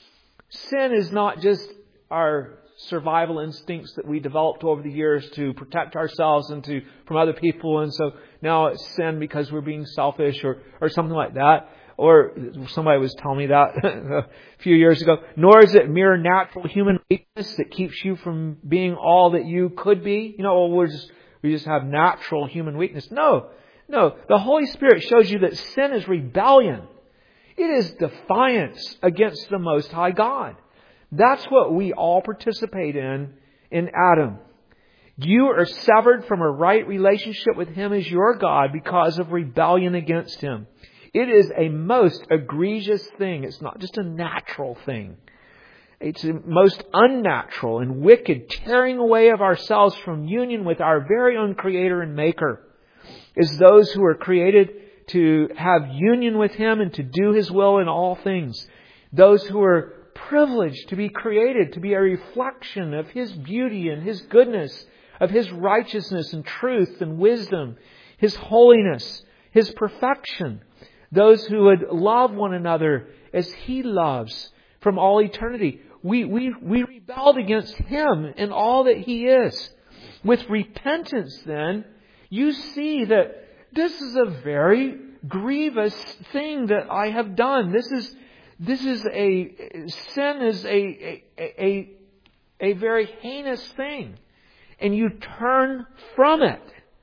Sin is not just our survival instincts that we developed over the years to protect ourselves and to from other people, and so now it's sin because we're being selfish or, or something like that. Or somebody was telling me that a few years ago. Nor is it mere natural human weakness that keeps you from being all that you could be. You know, we're just, we just have natural human weakness. No, no. The Holy Spirit shows you that sin is rebellion. It is defiance against the Most High God. That's what we all participate in in Adam. You are severed from a right relationship with Him as your God because of rebellion against Him. It is a most egregious thing. It's not just a natural thing. It's a most unnatural and wicked tearing away of ourselves from union with our very own Creator and Maker. As those who are created to have union with Him and to do His will in all things. Those who are privileged to be created, to be a reflection of His beauty and His goodness, of His righteousness and truth and wisdom, His holiness, His perfection. Those who would love one another as He loves from all eternity. We, we, we rebelled against Him in all that He is. With repentance then, you see that this is a very grievous thing that I have done. This is, this is a, sin is a, a, a, a very heinous thing. And you turn from it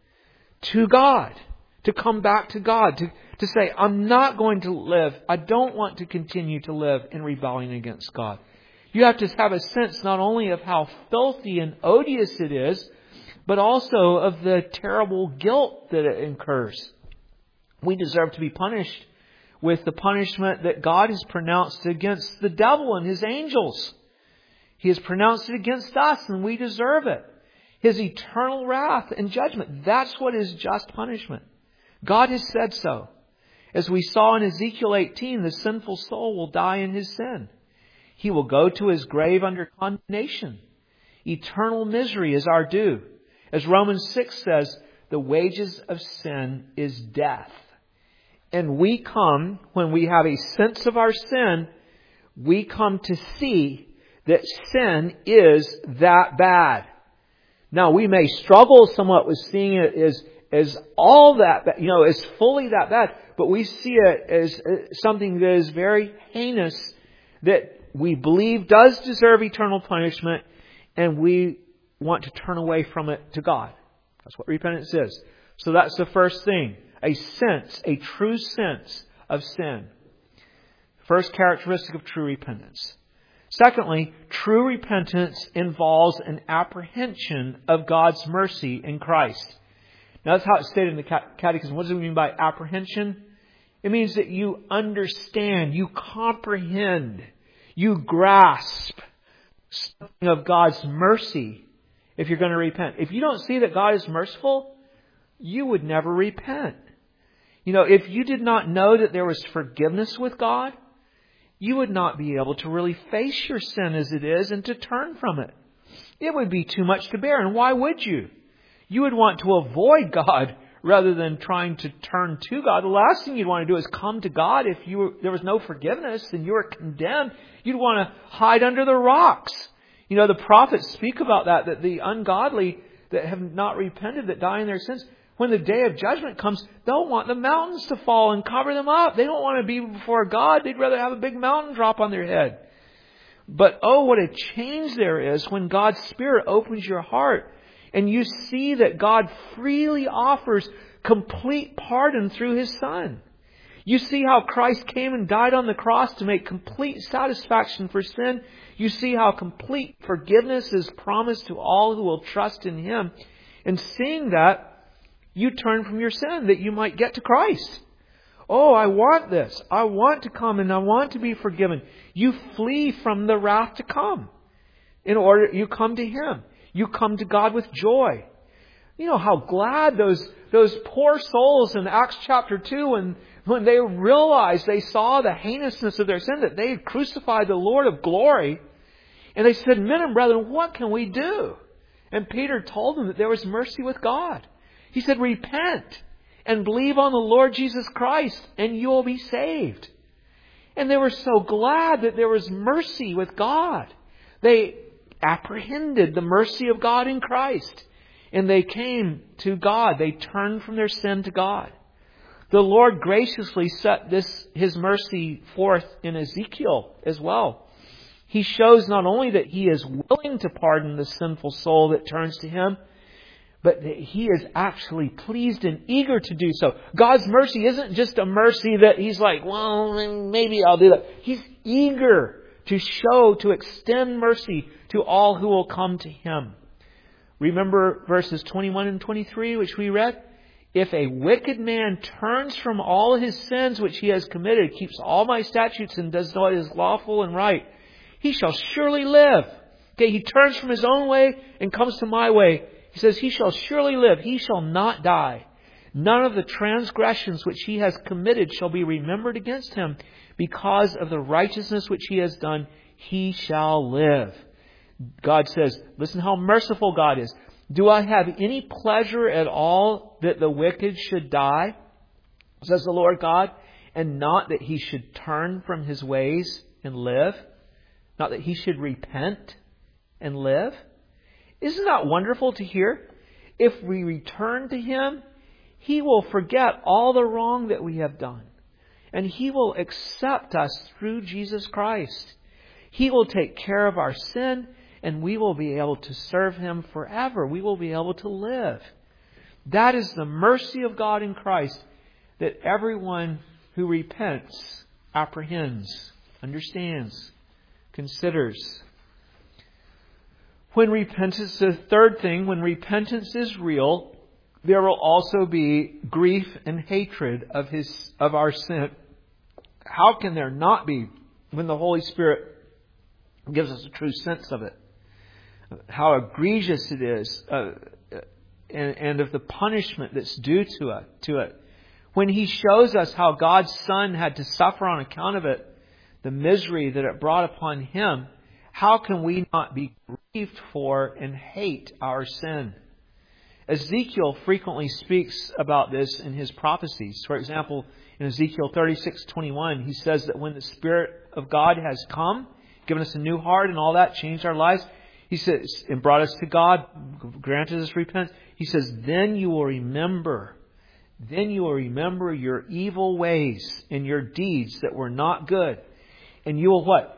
to God. To come back to God. To, to say, I'm not going to live. I don't want to continue to live in rebellion against God. You have to have a sense not only of how filthy and odious it is, but also of the terrible guilt that it incurs. We deserve to be punished with the punishment that God has pronounced against the devil and his angels. He has pronounced it against us, and we deserve it. His eternal wrath and judgment. That's what is just punishment. God has said so. As we saw in Ezekiel eighteen, the sinful soul will die in his sin. He will go to his grave under condemnation. Eternal misery is our due. As Romans six says, the wages of sin is death. And we come, when we have a sense of our sin, we come to see that sin is that bad. Now, we may struggle somewhat with seeing it as, as all that, you know, as fully that bad, but we see it as something that is very heinous, that we believe does deserve eternal punishment, and we want to turn away from it to God. That's what repentance is. So that's the first thing. A sense, a true sense of sin. First characteristic of true repentance. Secondly, true repentance involves an apprehension of God's mercy in Christ. Now that's how it's stated in the Catechism. What does it mean by apprehension? It means that you understand, you comprehend, you grasp something of God's mercy if you're going to repent. If you don't see that God is merciful, you would never repent. You know, if you did not know that there was forgiveness with God, you would not be able to really face your sin as it is and to turn from it. It would be too much to bear. And why would you? You would want to avoid God rather than trying to turn to God. The last thing you'd want to do is come to God if you were, there was no forgiveness and you were condemned. You'd want to hide under the rocks. You know, the prophets speak about that, that the ungodly that have not repented, that die in their sins, when the day of judgment comes, they'll want the mountains to fall and cover them up. They don't want to be before God. They'd rather have a big mountain drop on their head. But oh, what a change there is when God's Spirit opens your heart and you see that God freely offers complete pardon through His Son. You see how Christ came and died on the cross to make complete satisfaction for sin. You see how complete forgiveness is promised to all who will trust in Him. And seeing that, you turn from your sin that you might get to Christ. Oh, I want this. I want to come and I want to be forgiven. You flee from the wrath to come. In order, you come to Him. You come to God with joy. You know how glad those, those poor souls in Acts chapter two, when, when they realized, they saw the heinousness of their sin, that they had crucified the Lord of glory. And they said, men and brethren, what can we do? And Peter told them that there was mercy with God. He said, repent and believe on the Lord Jesus Christ and you will be saved. And they were so glad that there was mercy with God. They apprehended the mercy of God in Christ. And they came to God. They turned from their sin to God. The Lord graciously set this His mercy forth in Ezekiel as well. He shows not only that He is willing to pardon the sinful soul that turns to Him, but that He is actually pleased and eager to do so. God's mercy isn't just a mercy that He's like, well, maybe I'll do that. He's eager to show, to extend mercy to all who will come to Him. Remember verses twenty-one and twenty-three, which we read? If a wicked man turns from all his sins which he has committed, keeps all my statutes and does what is lawful and right, he shall surely live. Okay, he turns from his own way and comes to my way. He says, he shall surely live. He shall not die. None of the transgressions which he has committed shall be remembered against him. Because of the righteousness which he has done, he shall live. God says, listen how merciful God is. Do I have any pleasure at all that the wicked should die, says the Lord God, and not that he should turn from his ways and live? Not that he should repent and live? Isn't that wonderful to hear? If we return to Him, He will forget all the wrong that we have done. And He will accept us through Jesus Christ. He will take care of our sin and we will be able to serve Him forever. We will be able to live. That is the mercy of God in Christ that everyone who repents apprehends, understands, considers. When repentance, the third thing, when repentance is real, there will also be grief and hatred of his of our sin. How can there not be when the Holy Spirit gives us a true sense of it? How egregious it is, uh, and, and of the punishment that's due to it, to it. When He shows us how God's Son had to suffer on account of it, the misery that it brought upon Him, how can we not be grieved for and hate our sin? Ezekiel frequently speaks about this in his prophecies. For example, in Ezekiel thirty-six twenty-one, he says that when the Spirit of God has come, given us a new heart and all that, changed our lives, He says, and brought us to God, granted us repentance, He says, then you will remember, then you will remember your evil ways and your deeds that were not good. And you will what?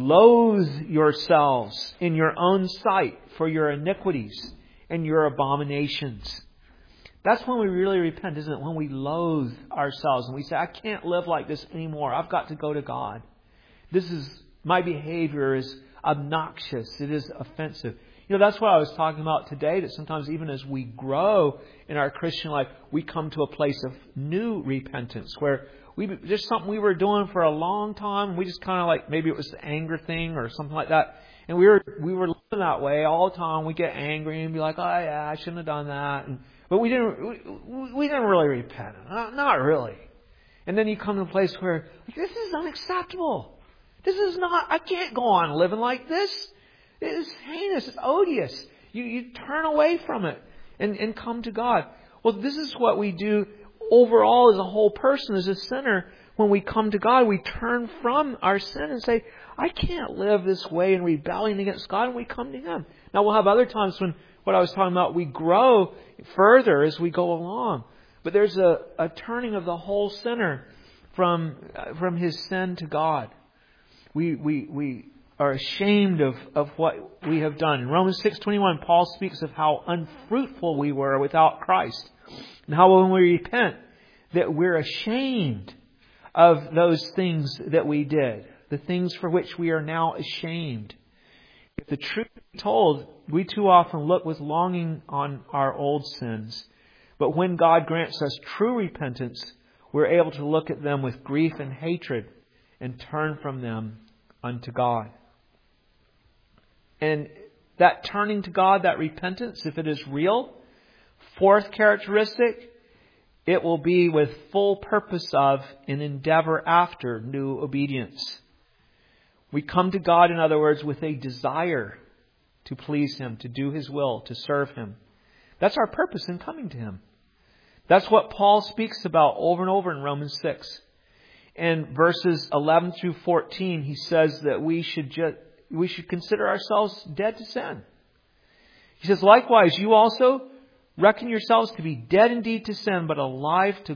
Loathe yourselves in your own sight for your iniquities and your abominations. That's when we really repent, isn't it? When we loathe ourselves and we say, I can't live like this anymore. I've got to go to God. This is, my behavior is obnoxious. It is offensive. You know, that's what I was talking about today, that sometimes even as we grow in our Christian life, we come to a place of new repentance where we just something we were doing for a long time. We just kind of like, maybe it was the anger thing or something like that. And we were we were living that way all the time. We get angry and be like, oh yeah, I shouldn't have done that. And, but we didn't we, we didn't really repent. Not, not really. And then you come to a place where this is unacceptable. This is not. I can't go on living like this. It is heinous. It's odious. You you turn away from it and and come to God. Well, this is what we do overall as a whole person, as a sinner. When we come to God, we turn from our sin and say, I can't live this way in rebellion against God, and we come to Him. Now, we'll have other times when, what I was talking about, we grow further as we go along. But there's a, a turning of the whole sinner from uh, from his sin to God. We we we are ashamed of, of what we have done. In Romans six twenty-one, Paul speaks of how unfruitful we were without Christ. And how when we repent, that we're ashamed of those things that we did. The things for which we are now ashamed. If the truth be told, we too often look with longing on our old sins. But when God grants us true repentance, we're able to look at them with grief and hatred and turn from them unto God. And that turning to God, that repentance, if it is real, fourth characteristic, it will be with full purpose of and endeavor after new obedience. We come to God, in other words, with a desire to please Him, to do His will, to serve Him. That's our purpose in coming to Him. That's what Paul speaks about over and over in Romans six. In verses eleven through fourteen, he says that we should just, we should consider ourselves dead to sin. He says, likewise, you also reckon yourselves to be dead indeed to sin, but alive to,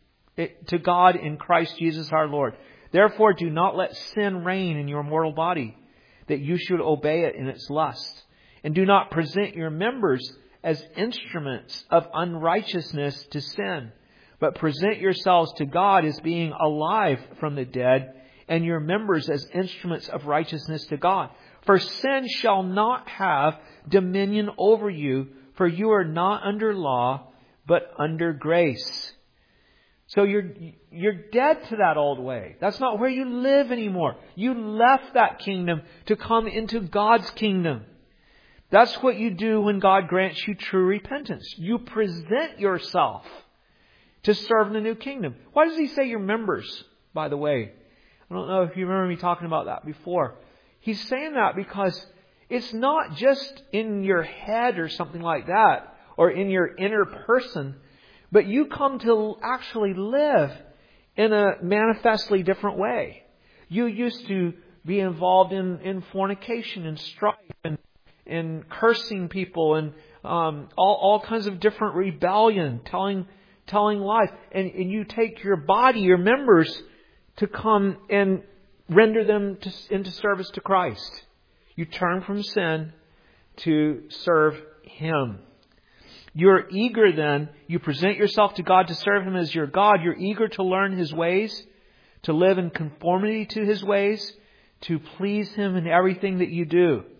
to God in Christ Jesus our Lord. Therefore, do not let sin reign in your mortal body, that you should obey it in its lusts. And do not present your members as instruments of unrighteousness to sin, but present yourselves to God as being alive from the dead, and your members as instruments of righteousness to God. For sin shall not have dominion over you, for you are not under law, but under grace. So you're you're dead to that old way. That's not where you live anymore. You left that kingdom to come into God's kingdom. That's what you do when God grants you true repentance. You present yourself to serve in the new kingdom. Why does He say your members, by the way? I don't know if you remember me talking about that before. He's saying that because it's not just in your head or something like that, or in your inner person, but you come to actually live in a manifestly different way. You used to be involved in, in fornication and strife and, and cursing people and um, all, all kinds of different rebellion, telling telling lies. And, and you take your body, your members, to come and render them to, into service to Christ. You turn from sin to serve Him. You're eager then, you present yourself to God to serve Him as your God. You're eager to learn His ways, to live in conformity to His ways, to please Him in everything that you do.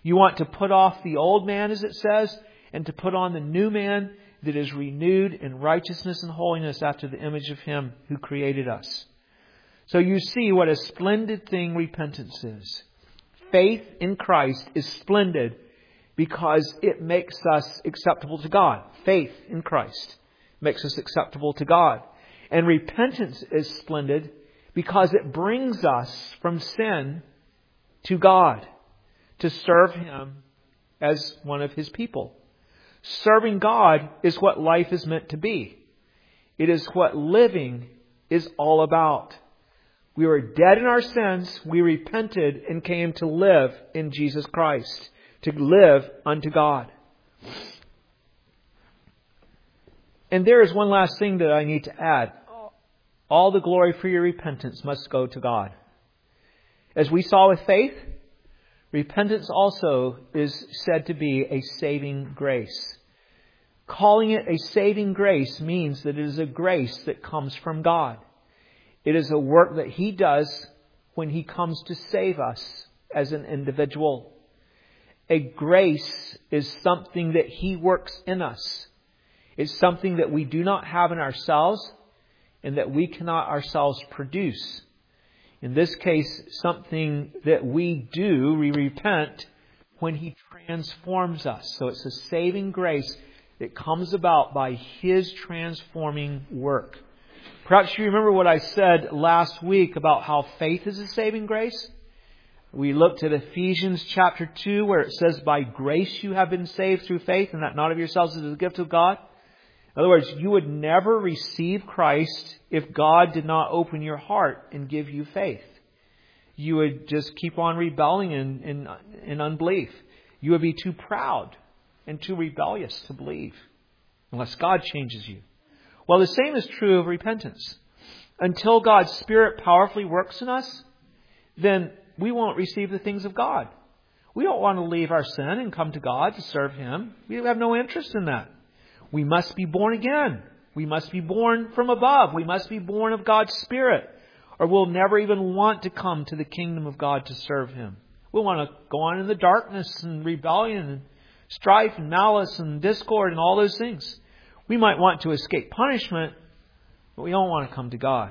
You want to put off the old man, as it says, and to put on the new man that is renewed in righteousness and holiness after the image of Him who created us. So you see what a splendid thing repentance is. Faith in Christ is splendid because it makes us acceptable to God. Faith in Christ makes us acceptable to God. And repentance is splendid because it brings us from sin to God to serve Him as one of His people. Serving God is what life is meant to be. It is what living is all about. We were dead in our sins. We repented and came to live in Jesus Christ, to live unto God. And there is one last thing that I need to add. All the glory for your repentance must go to God. As we saw with faith, repentance also is said to be a saving grace. Calling it a saving grace means that it is a grace that comes from God. It is a work that He does when He comes to save us as an individual. A grace is something that He works in us. It's something that we do not have in ourselves and that we cannot ourselves produce. In this case, something that we do, we repent when He transforms us. So it's a saving grace that comes about by His transforming work. Perhaps you remember what I said last week about how faith is a saving grace. We looked at Ephesians chapter two, where it says, by grace you have been saved through faith, and that not of yourselves is a gift of God. In other words, you would never receive Christ if God did not open your heart and give you faith. You would just keep on rebelling in, in, in unbelief. You would be too proud and too rebellious to believe unless God changes you. Well, the same is true of repentance. Until God's Spirit powerfully works in us, then we won't receive the things of God. We don't want to leave our sin and come to God to serve Him. We have no interest in that. We must be born again. We must be born from above. We must be born of God's Spirit, or we'll never even want to come to the kingdom of God to serve Him. We'll want to go on in the darkness and rebellion and strife and malice and discord and all those things. We might want to escape punishment, but we don't want to come to God.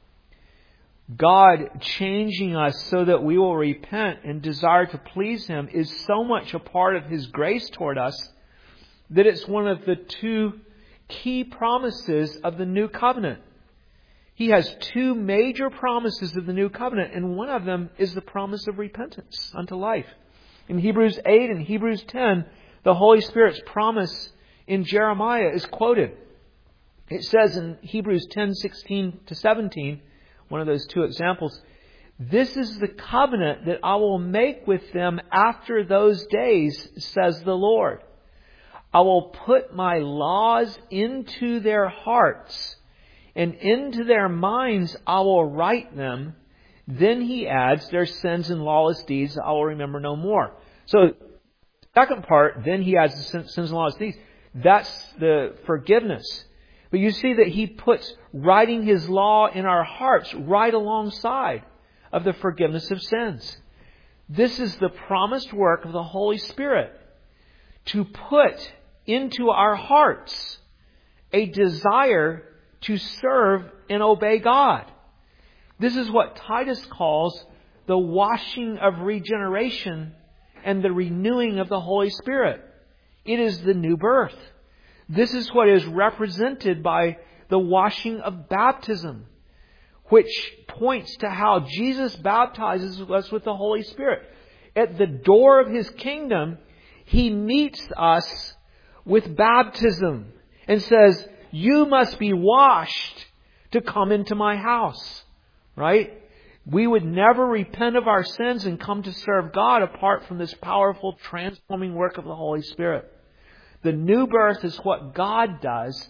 God changing us so that we will repent and desire to please Him is so much a part of His grace toward us that it's one of the two key promises of the New Covenant. He has two major promises of the New Covenant, and one of them is the promise of repentance unto life. In Hebrews eight and Hebrews ten, the Holy Spirit's promise in Jeremiah is quoted. It says in Hebrews ten, sixteen to seventeen, one of those two examples, this is the covenant that I will make with them after those days, says the Lord. I will put my laws into their hearts, and into their minds I will write them. Then he adds, their sins and lawless deeds I will remember no more. So, second part, then he adds the sins and lawless deeds. That's the forgiveness. But you see that he puts writing his law in our hearts right alongside of the forgiveness of sins. This is the promised work of the Holy Spirit to put into our hearts a desire to serve and obey God. This is what Titus calls the washing of regeneration and the renewing of the Holy Spirit. It is the new birth. This is what is represented by the washing of baptism, which points to how Jesus baptizes us with the Holy Spirit. At the door of His kingdom, He meets us with baptism and says, you must be washed to come into my house. Right? We would never repent of our sins and come to serve God apart from this powerful transforming work of the Holy Spirit. The new birth is what God does.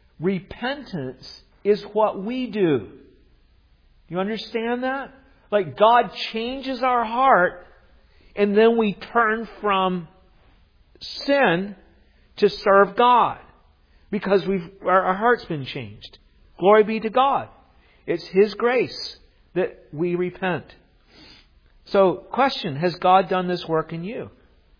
Repentance is what we do. You understand that? Like God changes our heart and then we turn from sin to serve God because we've our, our heart's been changed. Glory be to God. It's His grace that we repent. So, question, has God done this work in you?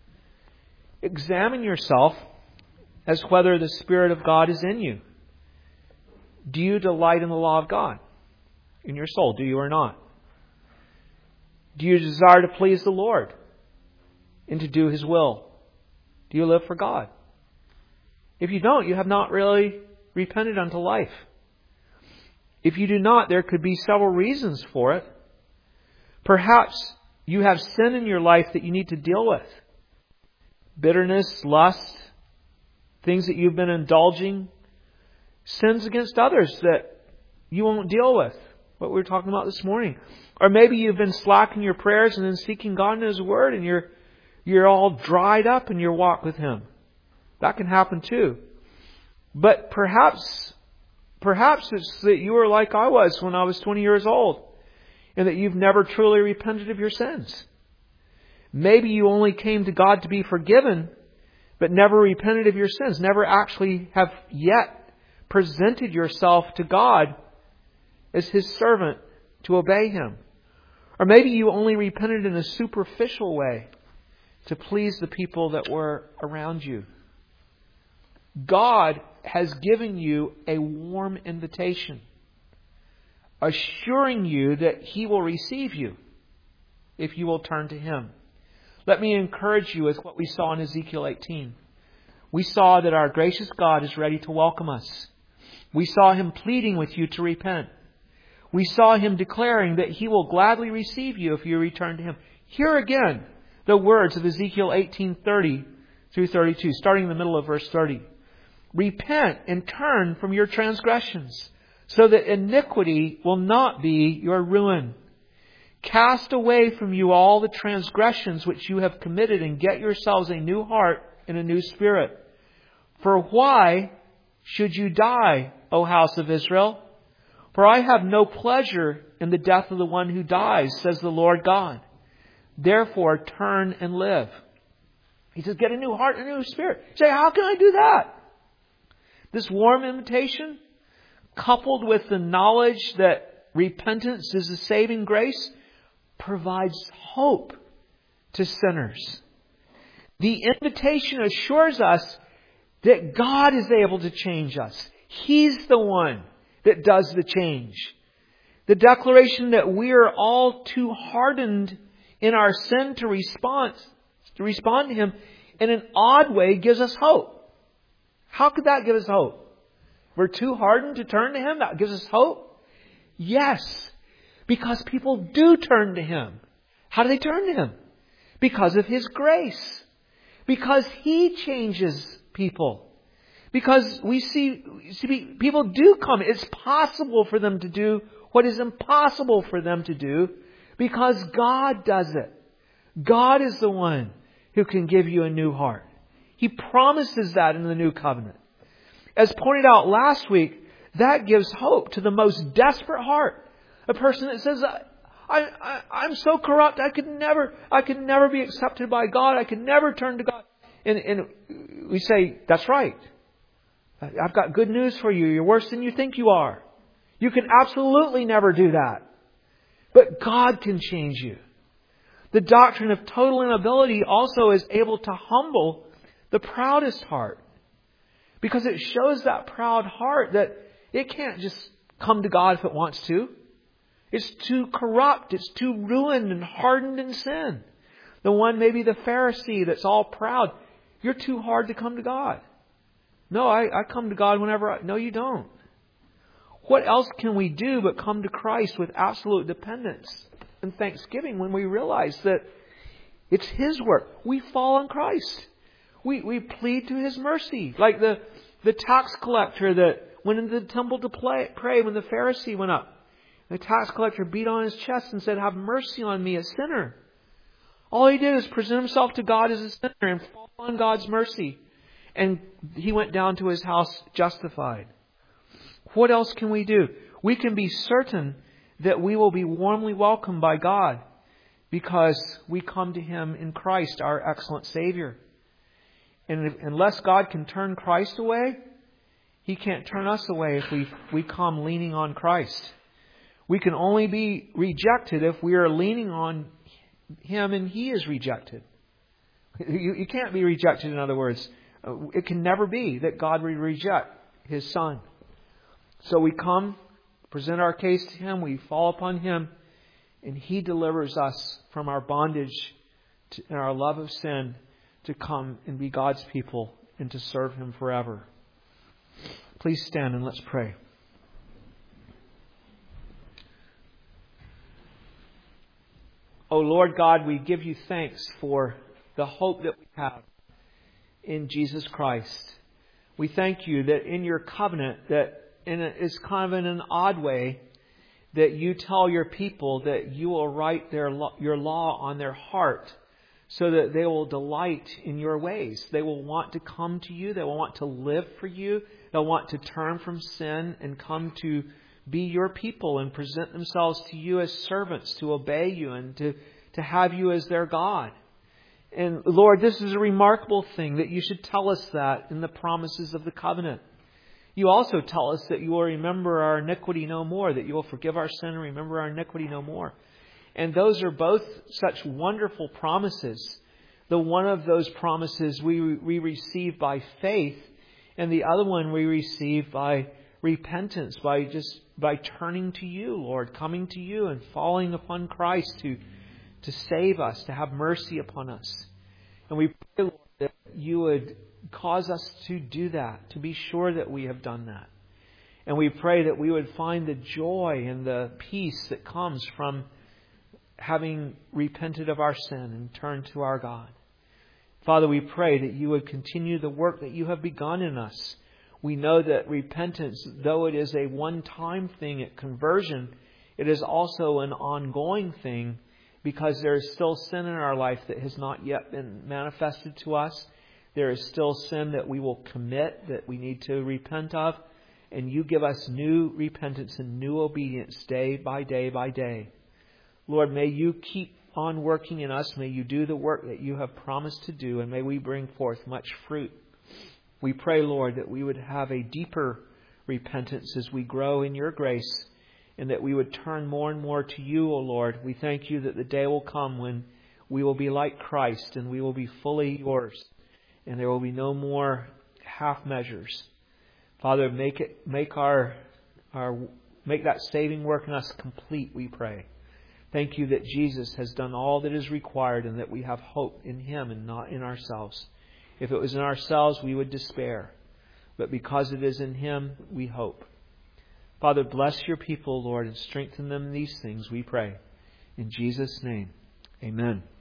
examine yourself as whether the Spirit of God is in you. Do you delight in the law of God in your soul? Do you or not? Do you desire to please the Lord and to do His will? Do you live for God? If you don't, you have not really repented unto life. If you do not, there could be several reasons for it. Perhaps you have sin in your life that you need to deal with. Bitterness, lust, things that you've been indulging, sins against others that you won't deal with. What we were talking about this morning. Or maybe you've been slacking your prayers and then seeking God in His Word and you're you're all dried up in your walk with Him. That can happen too. But perhaps perhaps it's that you are like I was when I was twenty years old and that you've never truly repented of your sins. Maybe you only came to God to be forgiven but never repented of your sins. Never actually have yet presented yourself to God as His servant to obey Him. Or maybe you only repented in a superficial way to please the people that were around you. God has given you a warm invitation, assuring you that He will receive you if you will turn to Him. Let me encourage you with what we saw in Ezekiel eighteen. We saw that our gracious God is ready to welcome us. We saw Him pleading with you to repent. We saw Him declaring that He will gladly receive you if you return to Him. Here again, the words of Ezekiel eighteen thirty through thirty-two, starting in the middle of verse thirty. Repent and turn from your transgressions, so that iniquity will not be your ruin. Cast away from you all the transgressions which you have committed, and get yourselves a new heart and a new spirit. For why should you die, O house of Israel? For I have no pleasure in the death of the one who dies, says the Lord God. Therefore, turn and live. He says, get a new heart and a new spirit. You say, how can I do that? This warm invitation, coupled with the knowledge that repentance is a saving grace, provides hope to sinners. The invitation assures us that God is able to change us. He's the one that does the change. The declaration that we are all too hardened in our sin to respond, to respond to Him in an odd way gives us hope. How could that give us hope? We're too hardened to turn to Him? That gives us hope? Yes. Because people do turn to Him. How do they turn to Him? Because of His grace. Because He changes people. Because we see, see people do come. It's possible for them to do what is impossible for them to do because God does it. God is the one who can give you a new heart. He promises that in the new covenant. As pointed out last week, that gives hope to the most desperate heart. A person that says, I, I, I'm so corrupt, I could never, I could never be accepted by God. I could never turn to God. And, and we say, that's right. I've got good news for you. You're worse than you think you are. You can absolutely never do that. But God can change you. The doctrine of total inability also is able to humble the proudest heart. Because it shows that proud heart that it can't just come to God if it wants to. It's too corrupt. It's too ruined and hardened in sin. The one, maybe the Pharisee that's all proud. You're too hard to come to God. No, I, I come to God whenever I... No, you don't. What else can we do but come to Christ with absolute dependence and thanksgiving when we realize that it's His work? We fall on Christ. We we plead to His mercy. Like the, the tax collector that went into the temple to play, pray when the Pharisee went up. The tax collector beat on his chest and said, have mercy on me, a sinner. All he did is present himself to God as a sinner and fall on God's mercy. And he went down to his house justified. What else can we do? We can be certain that we will be warmly welcomed by God because we come to Him in Christ, our excellent Savior. And if, unless God can turn Christ away, He can't turn us away if we, we come leaning on Christ. We can only be rejected if we are leaning on Him and He is rejected. You, you can't be rejected, in other words. It can never be that God would reject His Son. So we come, present our case to Him, we fall upon Him, and He delivers us from our bondage to, and our love of sin to come and be God's people and to serve Him forever. Please stand and let's pray. O Lord God, we give You thanks for the hope that we have in Jesus Christ. We thank You that in Your covenant, that in a, it's kind of in an odd way, that You tell Your people that You will write their Your law on their heart so that they will delight in Your ways. They will want to come to You. They will want to live for You. They'll want to turn from sin and come to be Your people and present themselves to You as servants, to obey You and to, to have You as their God. And Lord, this is a remarkable thing that You should tell us that in the promises of the covenant. You also tell us that You will remember our iniquity no more, that You will forgive our sin and remember our iniquity no more. And those are both such wonderful promises. The one of those promises we, we receive by faith, and the other one we receive by repentance, by just by turning to You, Lord, coming to You and falling upon Christ to, to save us, to have mercy upon us. And we pray, Lord, that You would cause us to do that, to be sure that we have done that. And we pray that we would find the joy and the peace that comes from having repented of our sin and turned to our God. Father, we pray that You would continue the work that You have begun in us. We know that repentance, though it is a one-time thing at conversion, it is also an ongoing thing because there is still sin in our life that has not yet been manifested to us. There is still sin that we will commit, that we need to repent of. And You give us new repentance and new obedience day by day by day. Lord, may You keep on working in us. May You do the work that You have promised to do. And may we bring forth much fruit. We pray, Lord, that we would have a deeper repentance as we grow in Your grace. And that we would turn more and more to You, O Lord. We thank You that the day will come when we will be like Christ and we will be fully Yours. And there will be no more half measures. Father, make it, make our, our, make that saving work in us complete, we pray. Thank You that Jesus has done all that is required and that we have hope in Him and not in ourselves. If it was in ourselves, we would despair. But because it is in Him, we hope. Father, bless Your people, Lord, and strengthen them in these things, we pray. In Jesus' name, amen.